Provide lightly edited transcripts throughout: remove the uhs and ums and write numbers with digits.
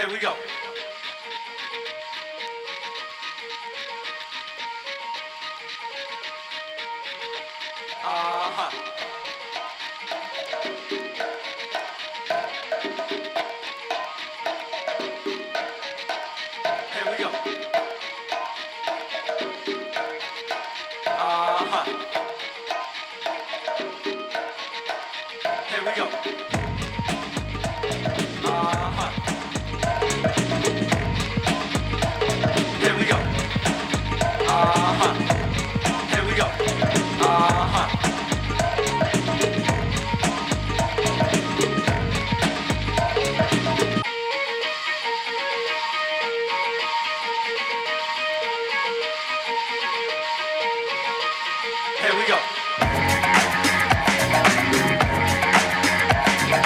Here we go. Uh-huh. Here we go. Uh-huh. Here we go. Uh-huh. Here we go. Uh-huh. Here we go. Uh-huh. Here we go.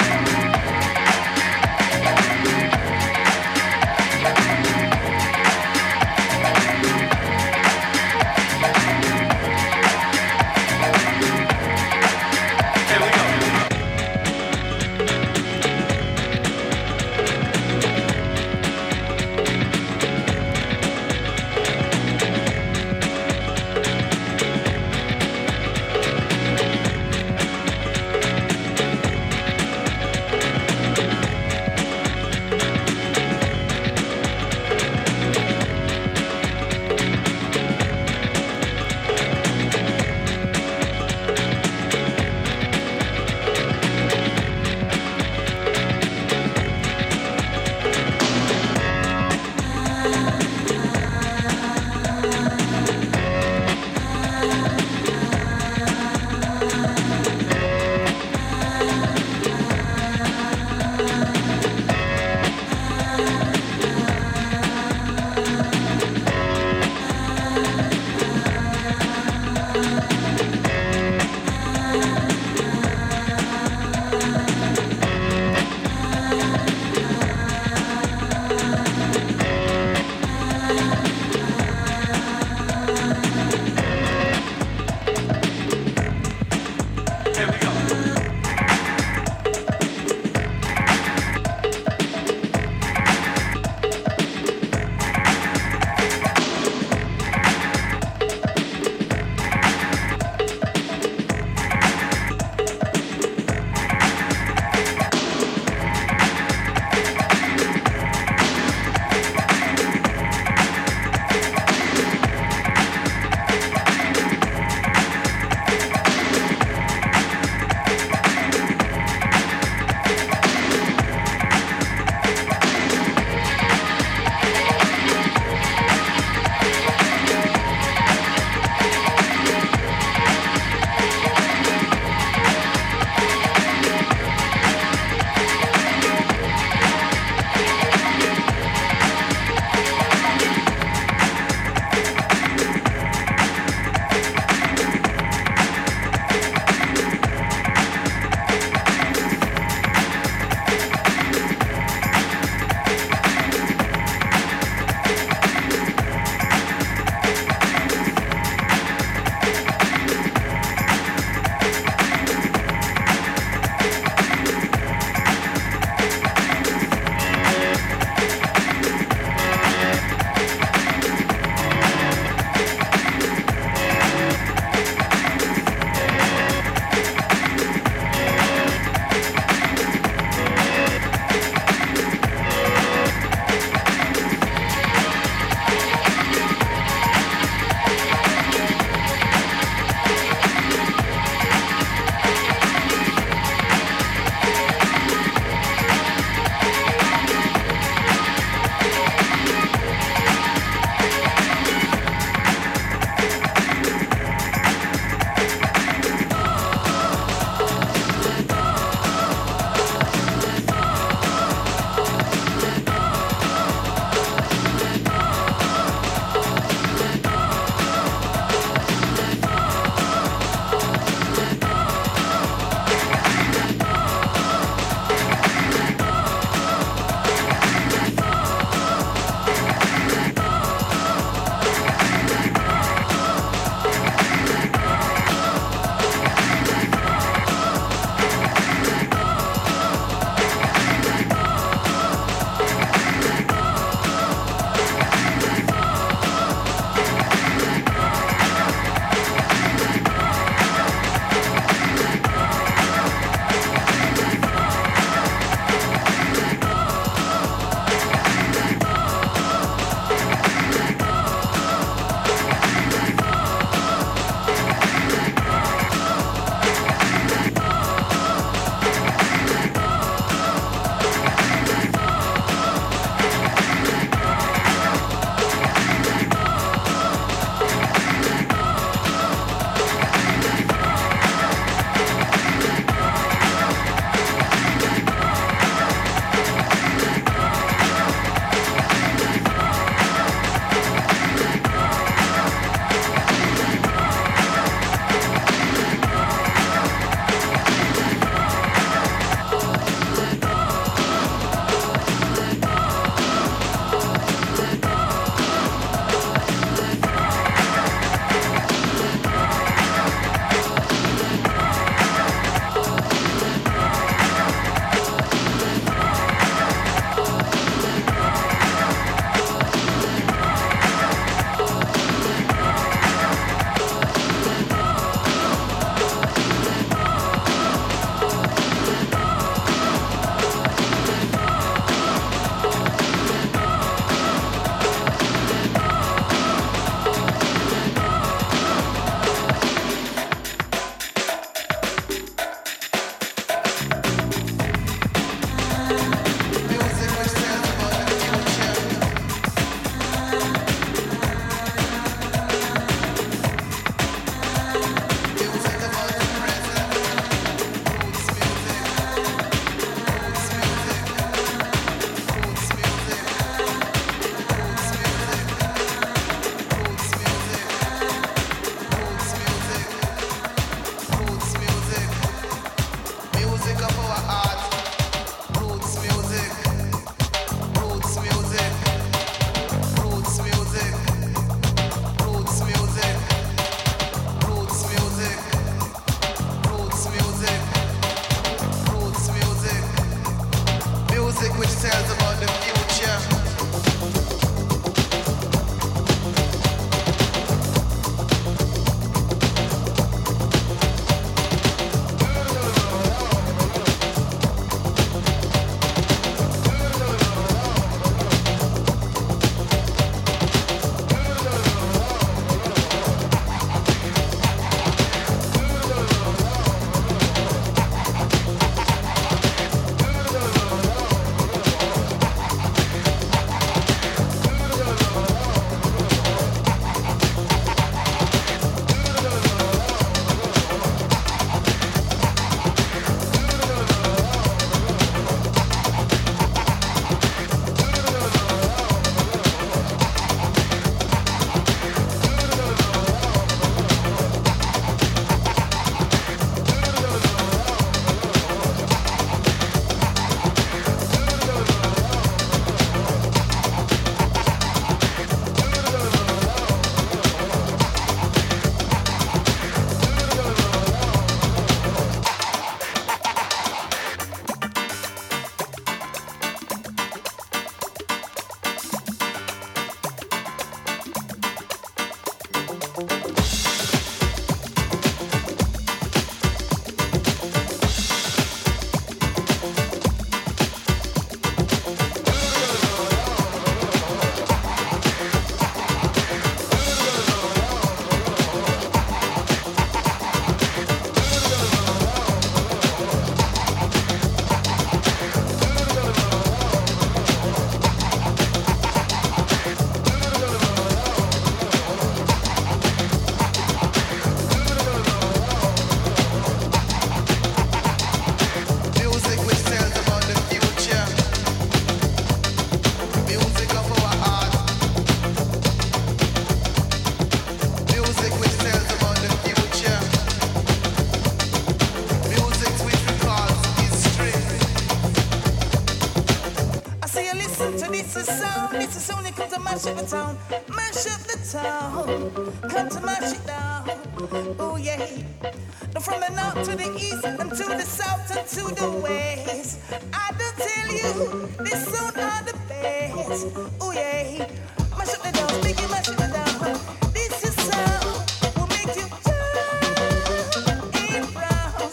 sound, this is only come to mash up the town. Mash up the town. Come to mash it down. Oh yeah. Now from the north to the east and to the south and to the west. I do tell you, this sound are the best. Oh yeah. Mash up the down, make it mash up the down. This is sound will make you jump and browse.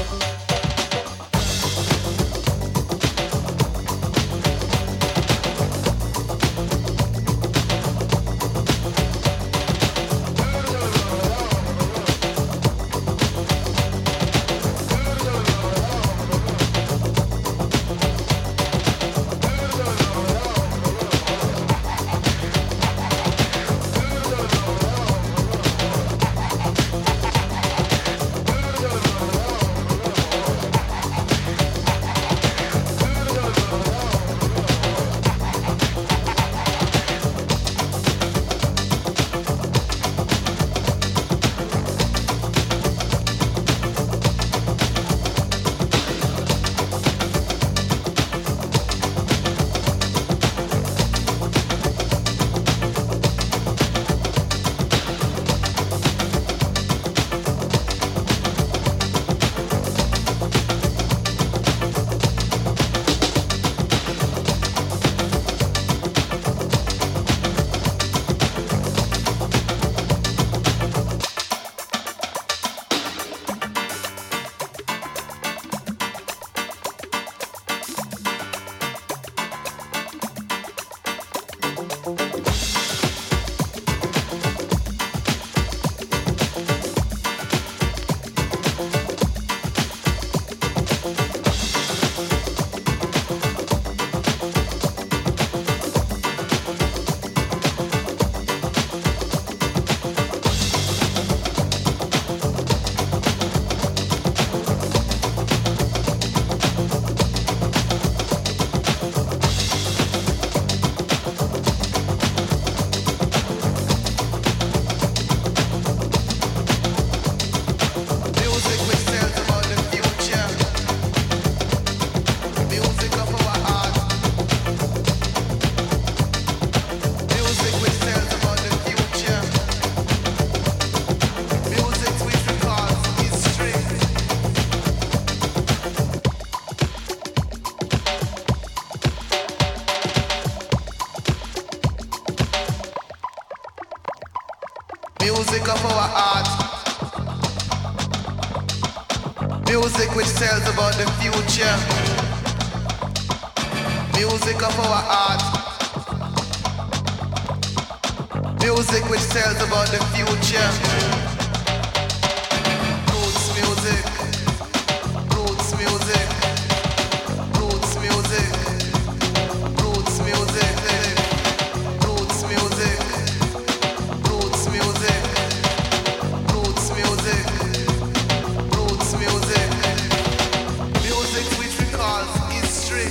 Music of our art. Music which tells about the future. Music of our art. Music which tells about the future. Roots music. Roots music. Roots music. Roots music. Roots music. Roots music. Roots music. Roots music. Music which recalls history.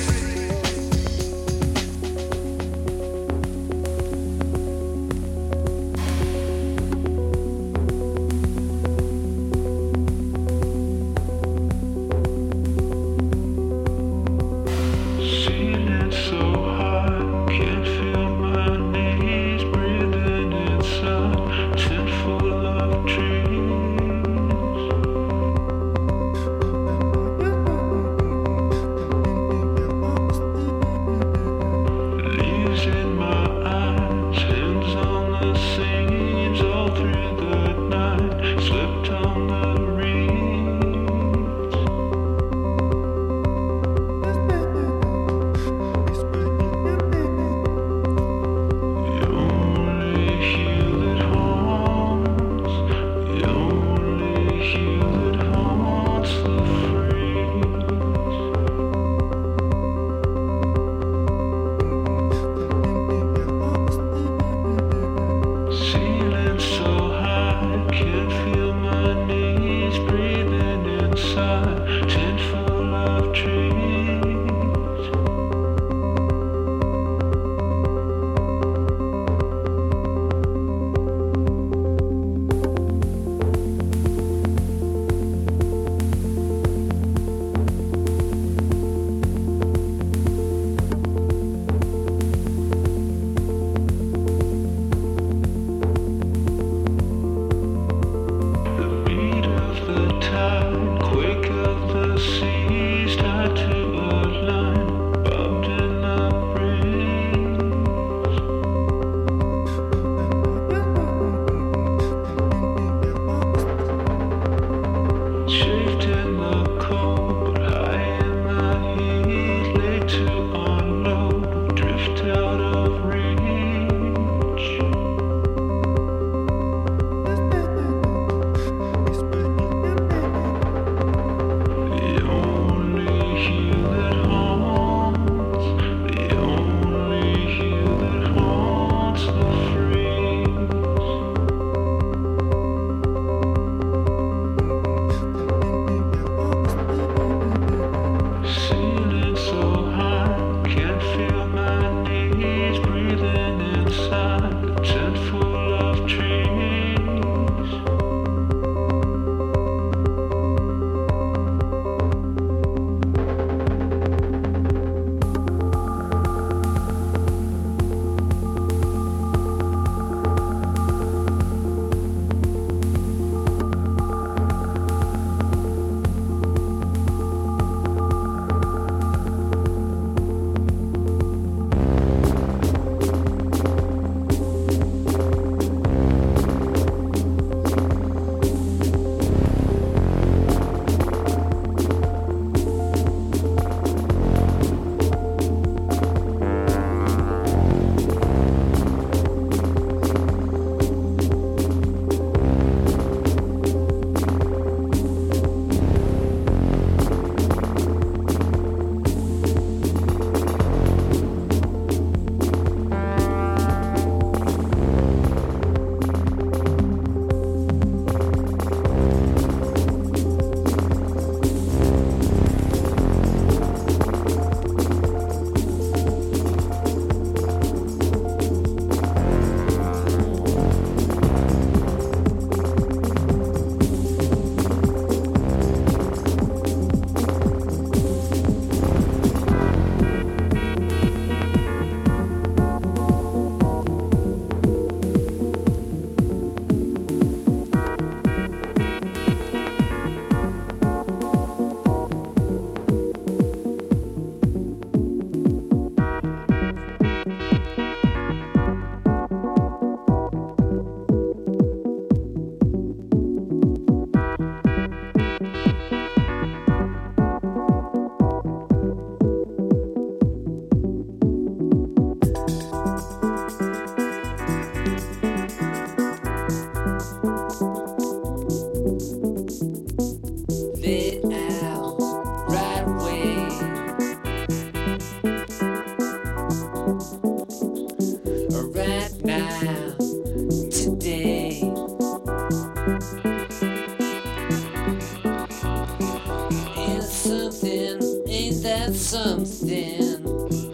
something.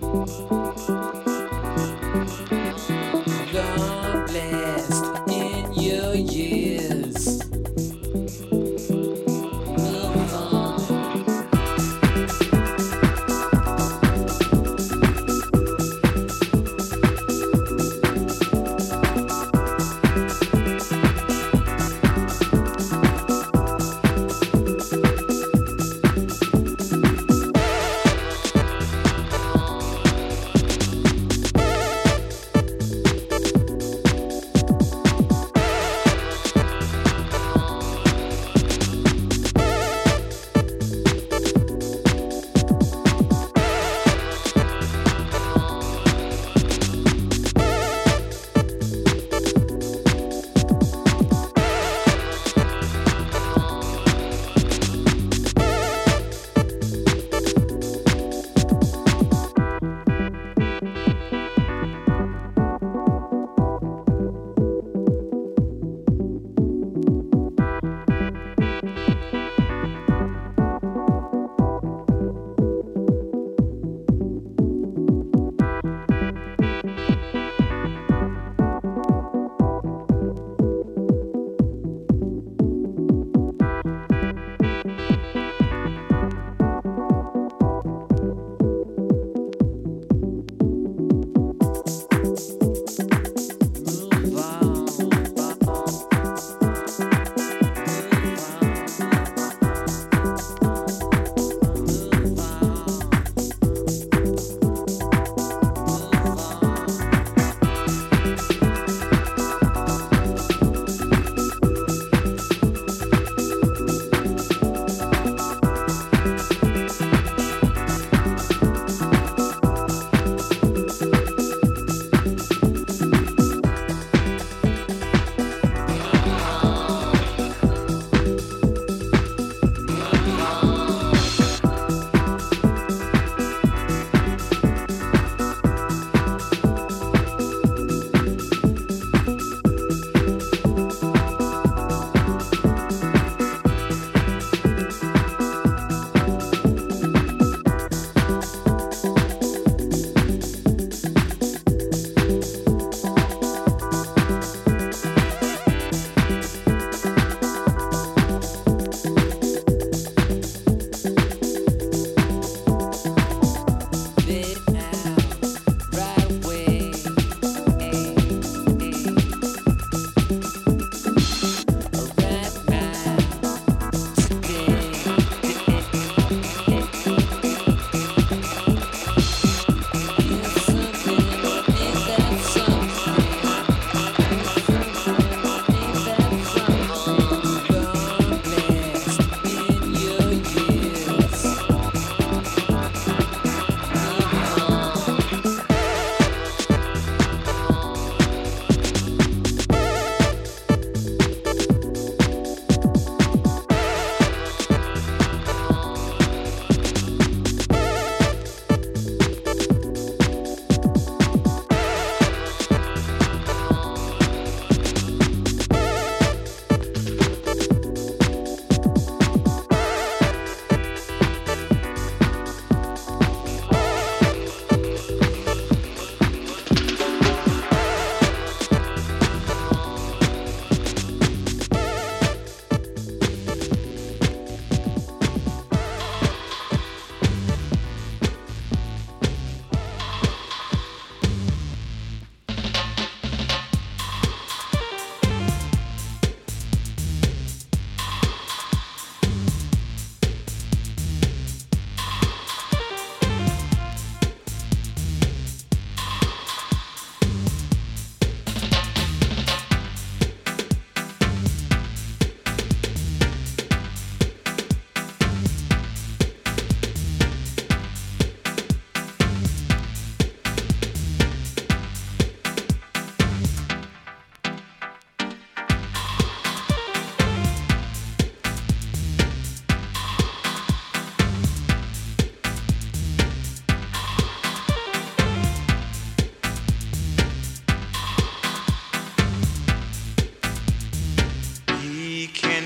Long blast in your years. Move on.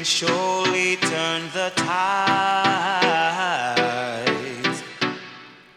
surely turn the tides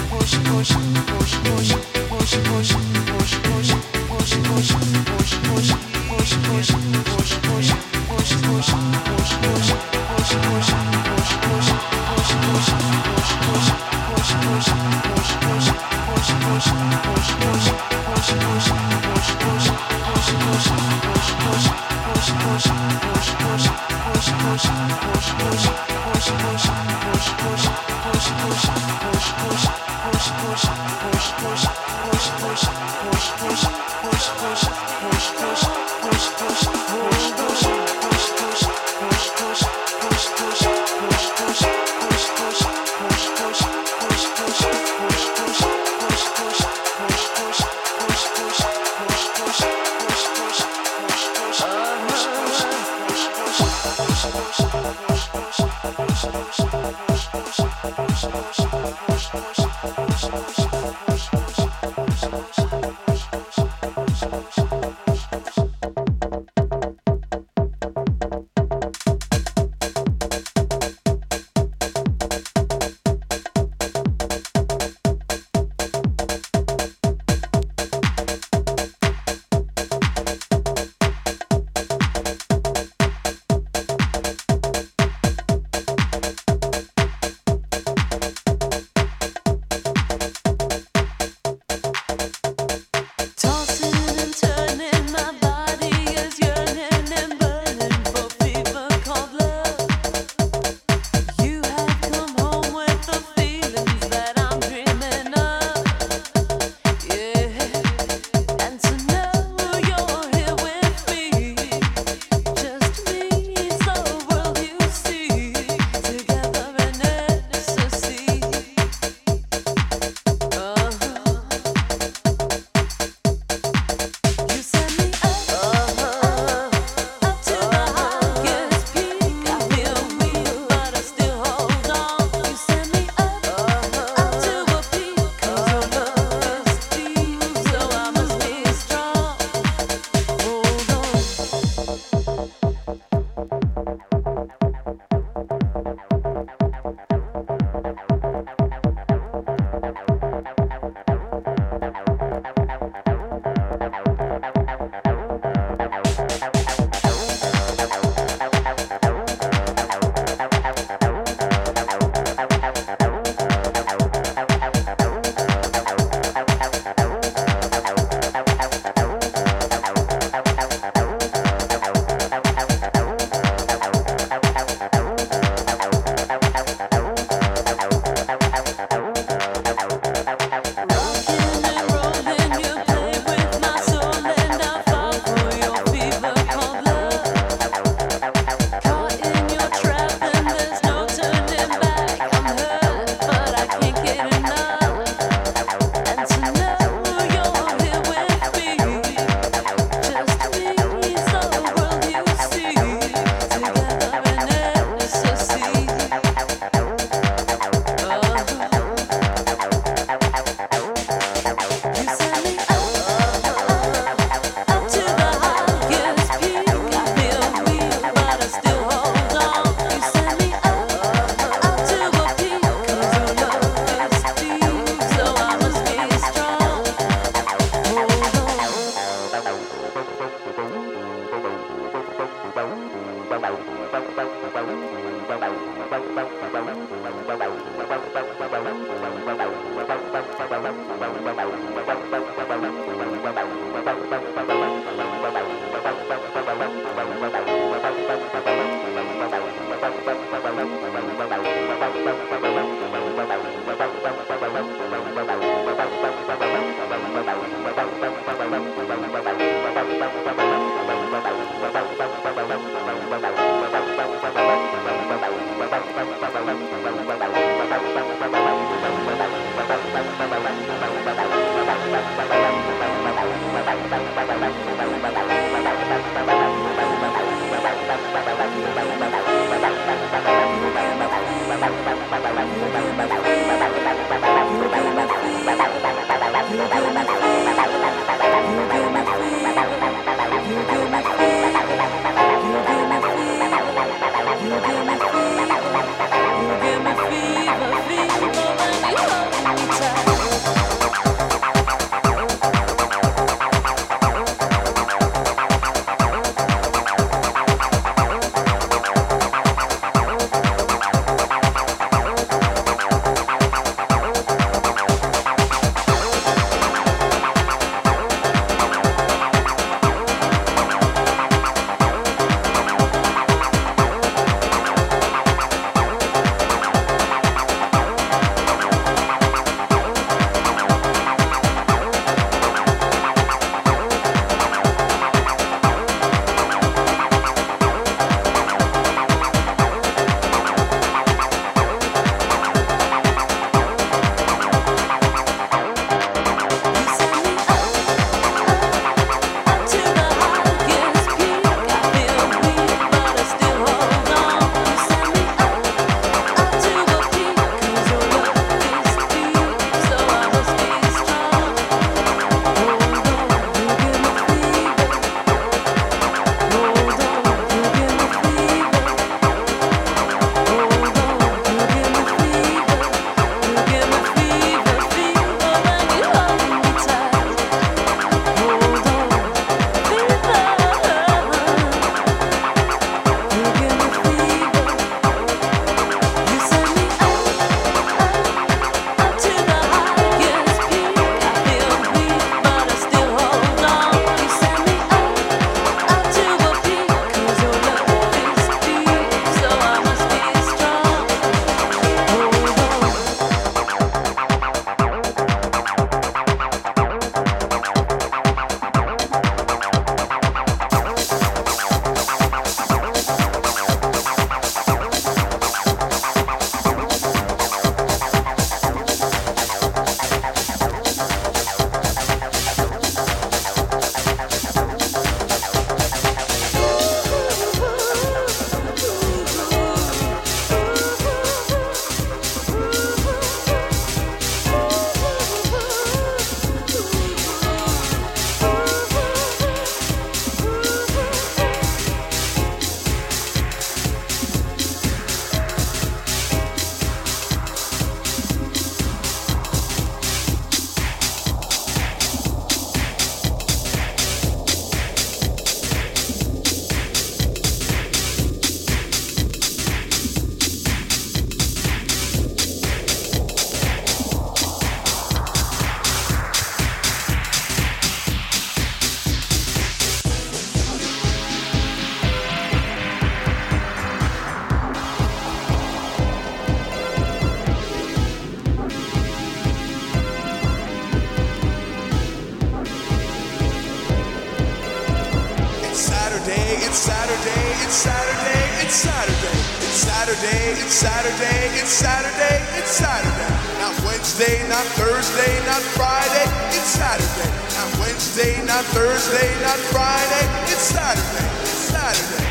It's Saturday, it's Saturday, it's Saturday. It's Saturday, it's Saturday, it's Saturday, it's Saturday. Not Wednesday, not Thursday, not Friday, it's Saturday. Not Wednesday, not Thursday, not Friday, it's Saturday. It's Saturday.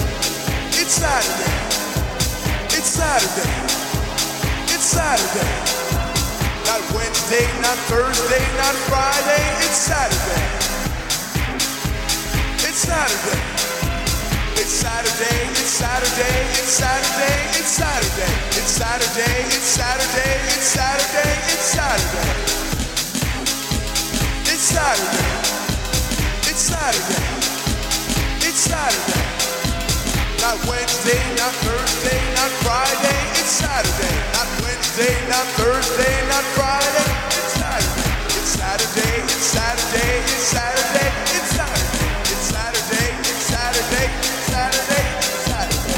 It's Saturday. It's Saturday. It's Saturday. Not Wednesday, not Thursday, not Friday, it's Saturday. It's Saturday. It's Saturday, it's Saturday, it's Saturday, it's Saturday. It's Saturday, it's Saturday, it's Saturday, it's Saturday. It's Saturday. It's Saturday. It's Saturday. Not Wednesday, not Thursday, not Friday, it's Saturday. Not Wednesday, not Thursday, not Friday, it's Saturday. It's Saturday, it's Saturday, it's Saturday, it's Saturday. It's Saturday, it's Saturday, it's Saturday, it's Saturday.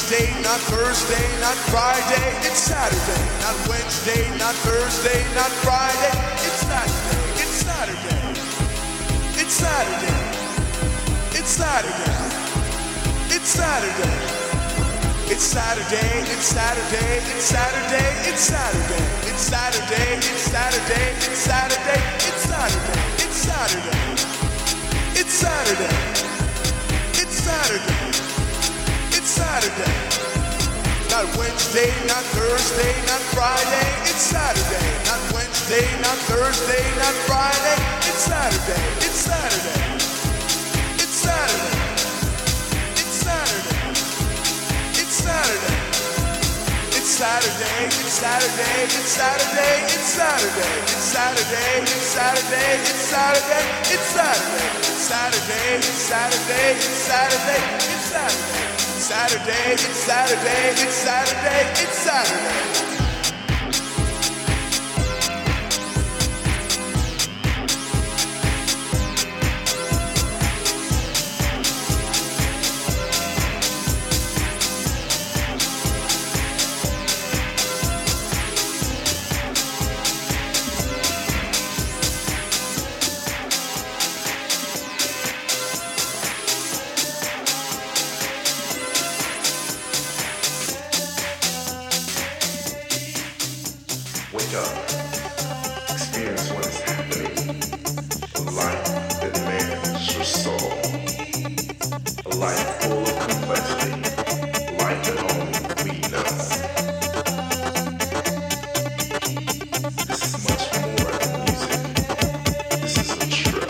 Wednesday, not Thursday, not Friday, it's Saturday. Not Wednesday, not Thursday, not Friday, it's Saturday. It's Saturday. It's Saturday. It's Saturday. It's Saturday. It's Saturday. It's Saturday. It's Saturday. It's Saturday. It's Saturday. It's Saturday. It's Saturday. It's Saturday. It's Saturday. It's Saturday. It's Saturday. It's Saturday. Not Wednesday, not Thursday, not Friday. It's Saturday. Not Wednesday, not Thursday, not Friday. It's Saturday. It's Saturday. It's Saturday. It's Saturday. It's Saturday. It's Saturday. It's Saturday. It's Saturday. It's Saturday. It's Saturday. It's Saturday. It's Saturday. It's Saturday. It's Saturday. It's Saturday. It's Saturday. It's Saturday. Saturday, it's Saturday, it's Saturday, it's Saturday. Wake up, experience what is happening. A life that demands your soul. A life full of complexity. A life that only we know. This is much more than music. This is a trip.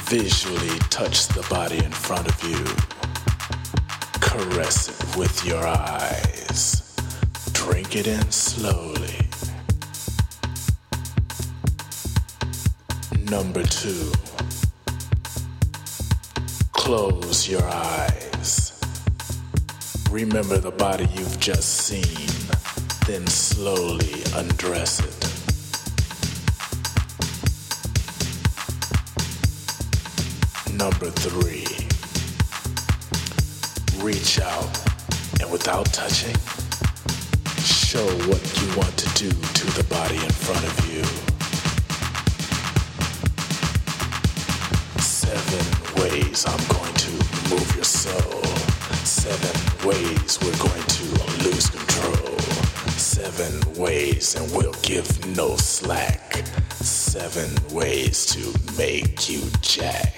Visually touch the body in front of you. Caress it with your eyes. Drink it in slowly. Number 2. Close your eyes. Remember the body you've just seen, then slowly undress it. Number 3. Reach out and without touching, show what you want to do to the body in front of you. 7 ways I'm going to move your soul. 7 ways we're going to lose control. 7 ways and we'll give no slack. 7 ways to make you jack.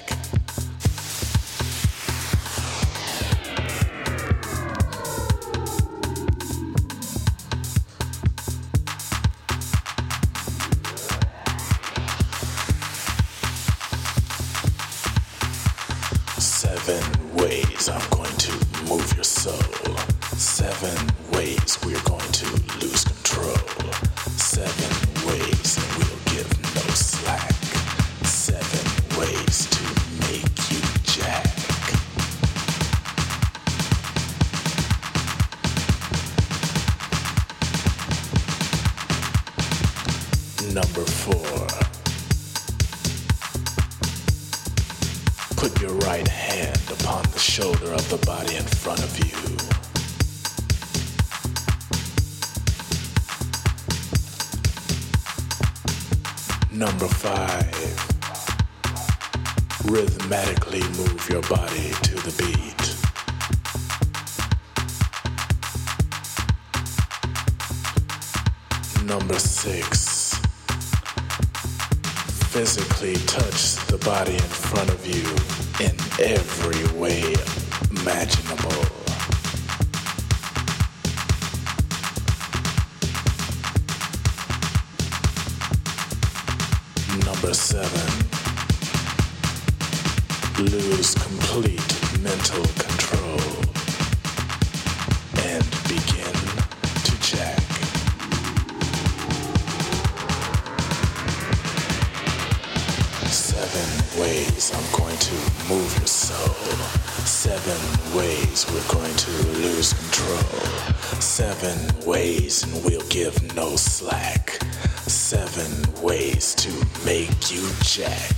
I'm going to move your soul. 7 ways we're going to lose control. 7 ways and we'll give no slack. 7 ways to make you jack. Number 4. Put your right hand upon the shoulder of the body in front of you. Number 5. Rhythmically move your body to the beat. Number 6. Physically touch the body in front of you in every way imaginable. Number 7. Lose complete mental control and begin to jack. 7 ways I'm going to move your soul. 7 ways we're going to lose control. 7 ways and we'll give no slack. 7 ways to make you jack.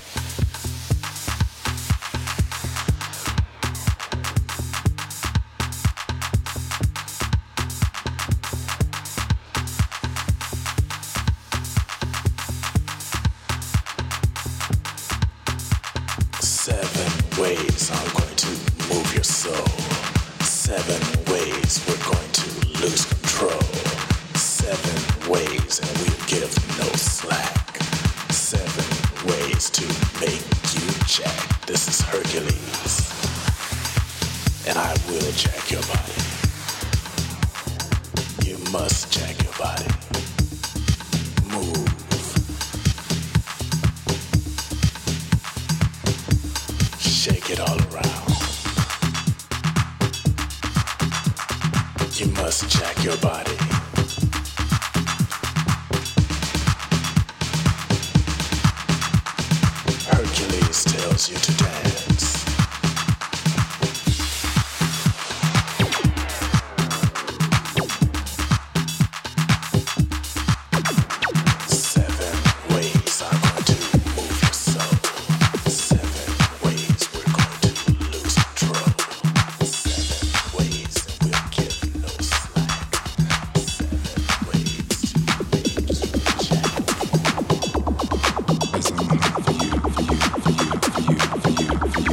Ways I'm going to move your soul. 7 ways we're going to lose control. 7 ways and we'll give no slack. 7 ways to make you jack. This is Hercules, and I will jack your body. You must jack your body. Move. Shake it all around. You must jack your body. Hercules tells you to dance. For you.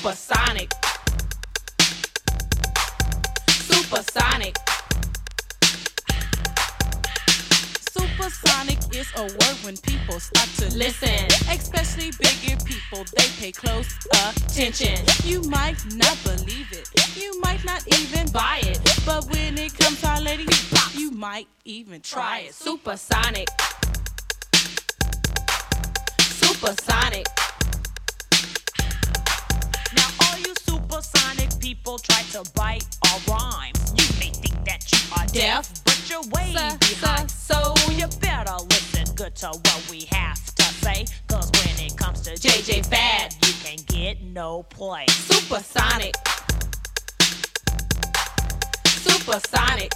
Supersonic. Supersonic. Supersonic is a word when people start to Listen. Especially bigger people, they pay close Attention. You might not believe it, you might not even Buy it. but when it comes to our lady, you might even try it. Supersonic. Supersonic. Now all you supersonic people try to bite our rhymes. You may think that you are deaf, but you're way behind. So You better listen good to what we have to say, cause when it comes to JJ Fad, you can get no play. Supersonic. Supersonic.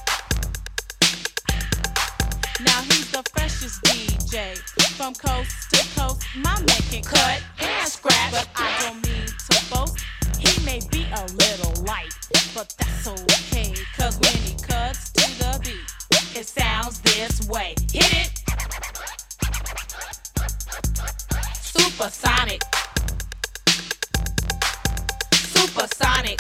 Now he's the freshest DJ from coast to coast. My man can cut and scratch, but I don't mean to boast. He may be a little light, But that's okay, cause when he cuts to the beat, it sounds this way. Hit it! Supersonic. Supersonic.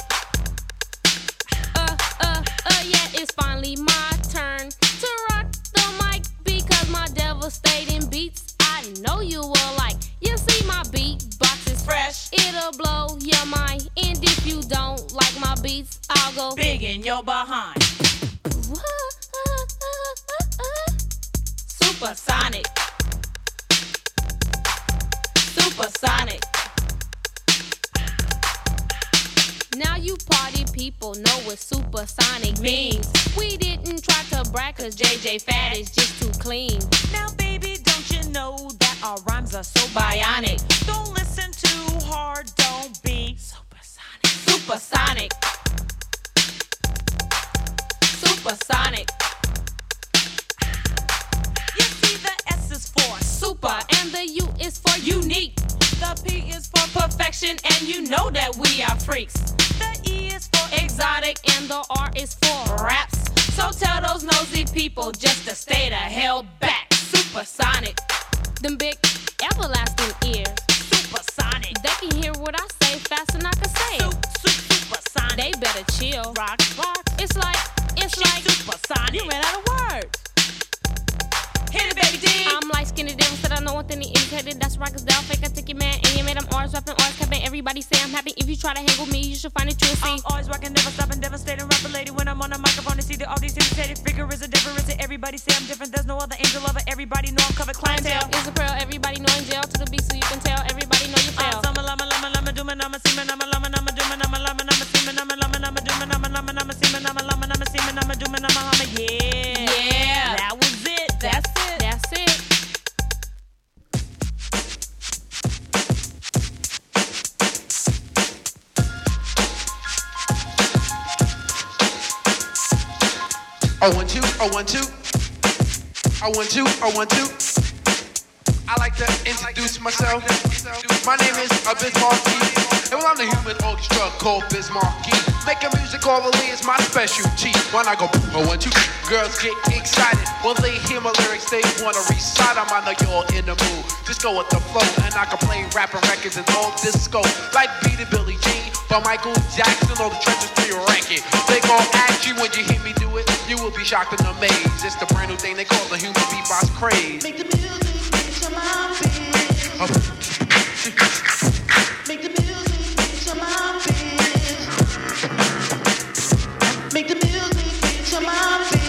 Yeah, it's finally my turn to rock the mic because my devastating beats I know you will like. You see my beat box is Fresh. It'll blow your mind, and if you don't like my beats, I'll go Big in your behind. Supersonic. Supersonic. Now you party people know what supersonic means. We didn't try to brag cause JJ Fad is just too clean. Now baby, don't you know that our rhymes are so Bionic. Don't listen too hard, don't be Supersonic. Supersonic. Supersonic. You see the S is for Super and the U is for Unique. the P is for Perfection, and you know that we are freaks. the E is for Exotic and the R is for raps. So tell those nosy people just to stay the hell back. Supersonic. them big everlasting ears. supersonic. They can hear what I say faster than I can say it. Supersonic. They better chill. rock. It's like Supersonic. you ran out of words. Hit it, baby D. I'm light skinned devil, said I know one thing he indicated. That's right, cause they'll fake a ticket man. And you made them R's rapping R's capping. Everybody say I'm happy. If you try to hang with me, you should find it you'll see. I'm always rocking, never stopping, devastating, rapper lady. When I'm on a microphone, to see that all these imitated figure is a different. Everybody say I'm different. There's no other angel lover. Everybody know I'm covered clientele. Is a pearl, everybody know in jail to the beat so you can tell. Everybody know you fail. Lama, lama, lama, lama, doom, and I'm a seaman, I'm a lama, I'm a doom, and I'm a lama, I'm a seaman, I'm a lama, I'm a doom, and I'm a lama, I'm a seaman, I'm a lama, I'm a seaman, I'm a doom, and I'm a hama. Yeah. Yeah. That was it. That's it. That's it. I want to, I want to, I want to, I want to. I like to introduce myself. My name is Bismarcky, and well, I'm the human orchestra called Bismarcky. Making music orally is my specialty. When I go, I want to, girls get excited. When they hear my lyrics, they wanna recite them. I know you're in the mood. Just go with the flow, and I can play rapping records and all disco. Like Beat It, Billie Jean, by Michael Jackson, all the trenches to your record. They gon' ask you when you hear me do it, you will be shocked and amazed. It's the brand new thing they call the human beatbox craze. Make the music bitch on my bitch. Make the music bitch on my bitch. Make the music bitch on my bitch.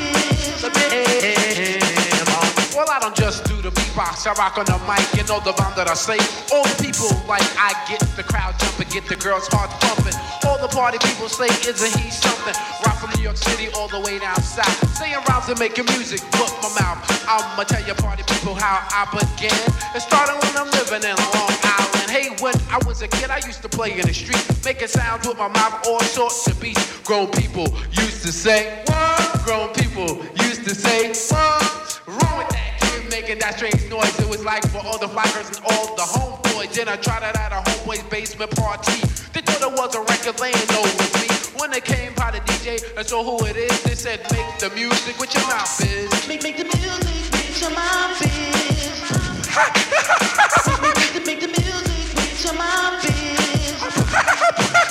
Well, I don't just do the beatbox, I rock on the mic, you know the bomb that I say. All the people like I get the crowd jumping, get the girls heart pumping. All the party people say, isn't he something? Rock from New York City all the way down south. Saying rhymes and making music, look my mouth. I'ma tell you party people how I began. It started when I'm living in Long Island. Hey, when I was a kid, I used to play in the street, making sounds with my mouth, all sorts of beats. Grown people used to say, what? Grown people used to say, what? Wrong with that kid making that strange noise. It was like for all the flaggers and all the homeboys. Then I tried it at a homeboy's basement party. They thought it was a record laying over me. When they came by the DJ and saw who it is, they said, make the music with your mouth, biz. Make the music bitch on my bitch. Make the music bitch on my bitch.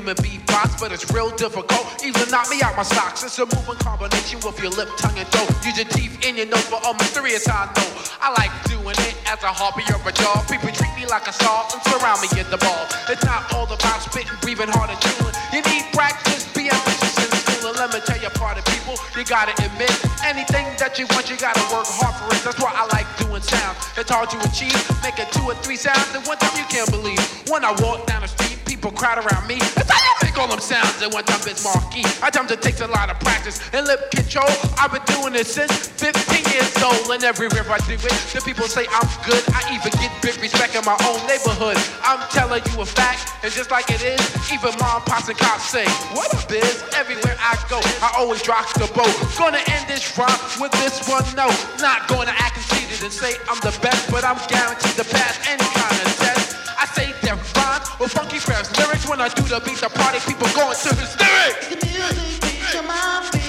human beatbox, but it's real difficult. Even knock me out my socks. It's a moving combination with your lip, tongue, and throat. Use your teeth in your nose, but all mysterious I know. I like doing it as a hobby or a job. People treat me like a star and surround me in the ball. It's not all about spitting, breathing hard and chewing. You need practice, be ambitious in school. And let me tell you, party people, you gotta admit, anything that you want, you gotta work hard for it. That's why I like doing sounds. It's hard to achieve, making 2 or 3 sounds, and one time you can't believe. When I walk down the street, people crowd around me. That's how you make all them sounds, and one time it's marquee. I time it takes a lot of practice and lip control. I've been doing this since 15 years old, and everywhere I do it, the people say I'm good. I even get big respect in my own neighborhood. I'm telling you a fact, and just like it is, even mom, pops, and cops say, what up, biz? Everywhere I go, I always rock the boat. Gonna end this rhyme with this one note. Not gonna act conceited and say I'm the best, but I'm guaranteed to pass any kind of test. I say they're fine with funky crabs lyrics. When I do the beat, the party people going to hysterics. The music beats on my feet.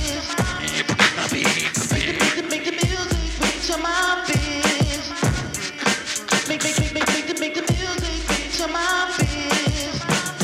Make the music beats on my feet. Make the music beats on my feet.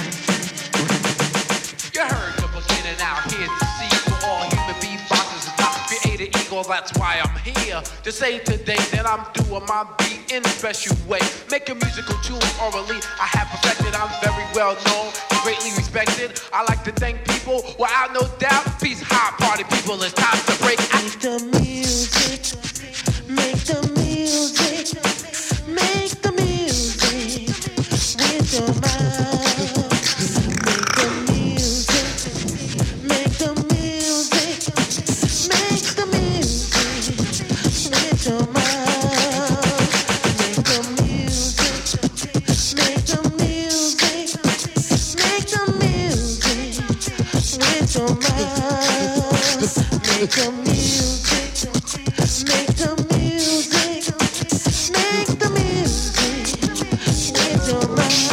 You heard the beginning, now here's the sequel. All human beatboxers is not created equal. That's why I'm here to say today that I'm doing my beat in a special way. Making musical tunes orally, I have perfected. I'm very well known and greatly respected. I like to thank people without no doubt. Peace, high party people, it's time to break out. Make the music, make the music, make the music with your mouth. Make the music, make the music, make the music with your mouth. Make the music, make the music, make the music with your mouth. Make the music. Make the music, make the music with your mind.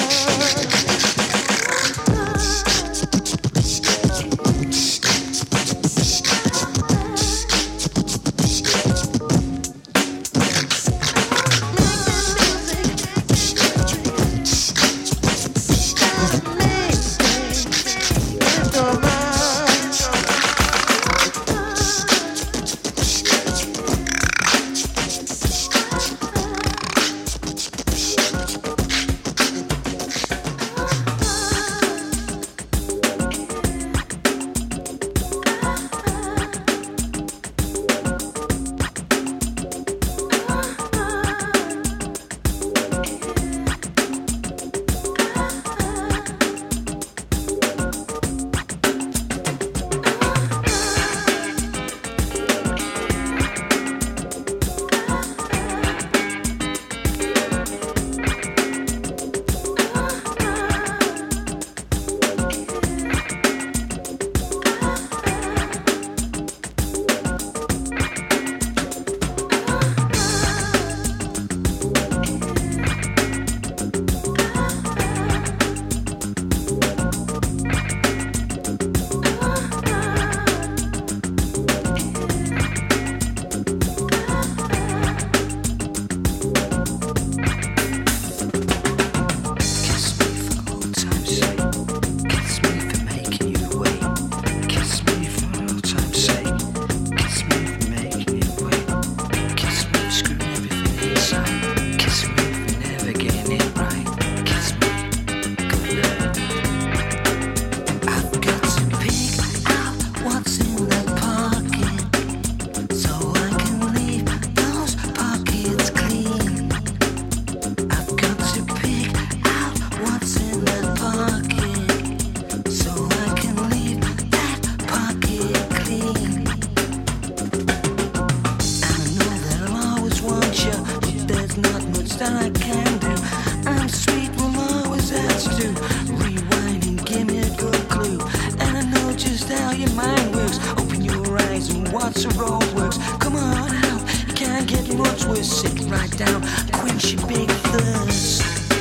what's the road works. Come on out, you can't get much worse. Sit right down, quench your big thirst.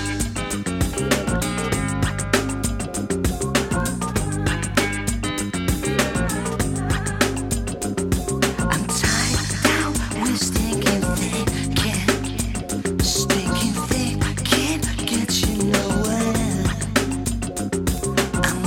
I'm tied down with stinking thick, stinking thick, can't get you nowhere. I'm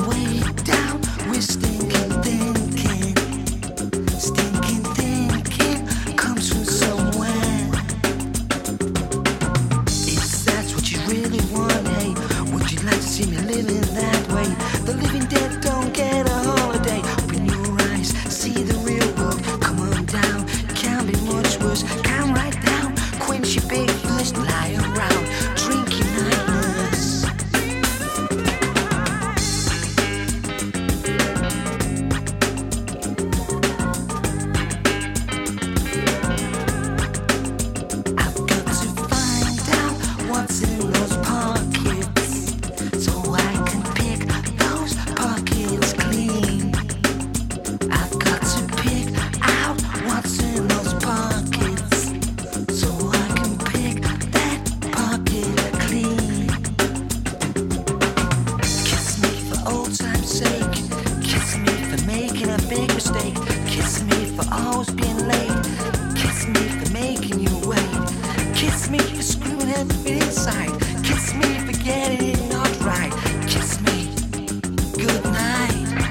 a big mistake. Kiss me for always being late. Kiss me for making you wait. Kiss me for screwing everything inside. Kiss me for getting it not right. Kiss me, good night.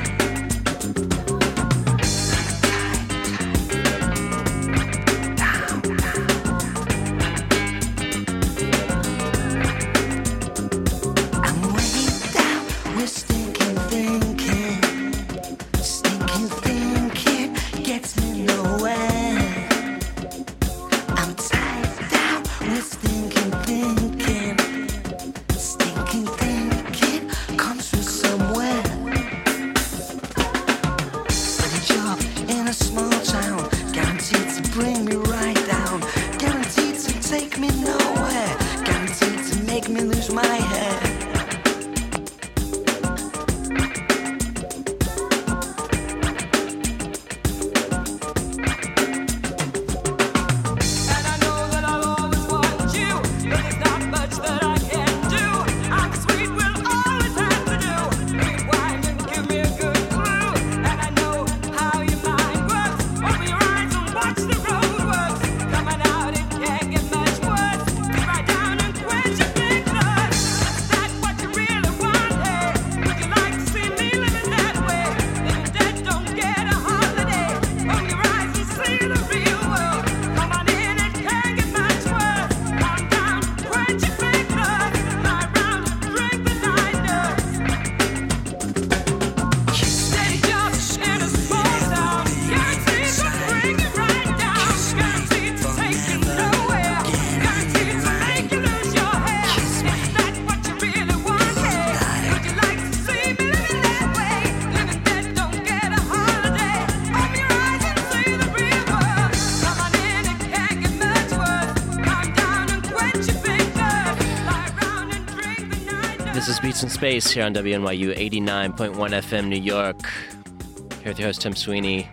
Beats in Space here on WNYU 89.1 FM New York. Here with your host Tim Sweeney.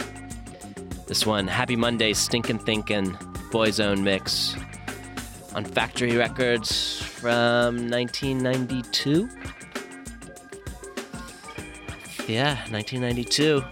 This one, Happy Monday, Stinkin' Thinkin', Boyzone mix on Factory Records from 1992. Yeah, 1992.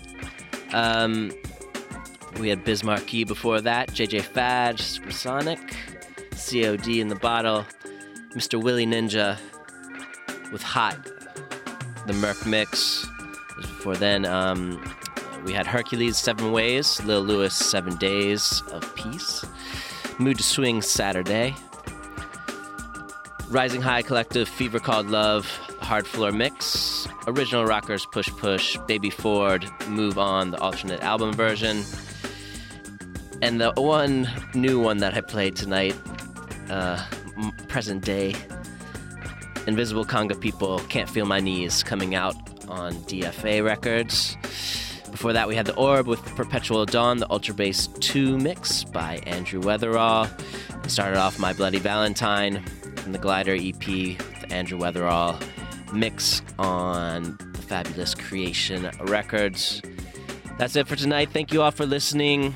We had Biz Markie before that, JJ Fad, Supersonic, COD in the Bottle, Mr. Willie Ninja with Hot, the Merc mix. Before then, we had Hercules, 7 Ways, Lil Louis, 7 Days of Peace, Mood to Swing, Saturday, Rising High Collective, Fever Called Love, Hard Floor mix, Original Rockers, Push Push, Baby Ford, Move On, the alternate album version, and the one new one that I played tonight, present day, Invisible Conga People, Can't Feel My Knees, coming out on DFA Records. Before that, we had The Orb with Perpetual Dawn, the Ultra Bass 2 mix by Andrew Weatherall. We started off My Bloody Valentine from the Glider EP with the Andrew Weatherall mix on the Fabulous Creation Records. That's it for tonight. Thank you all for listening.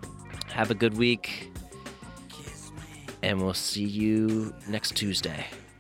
Have a good week. And we'll see you next Tuesday.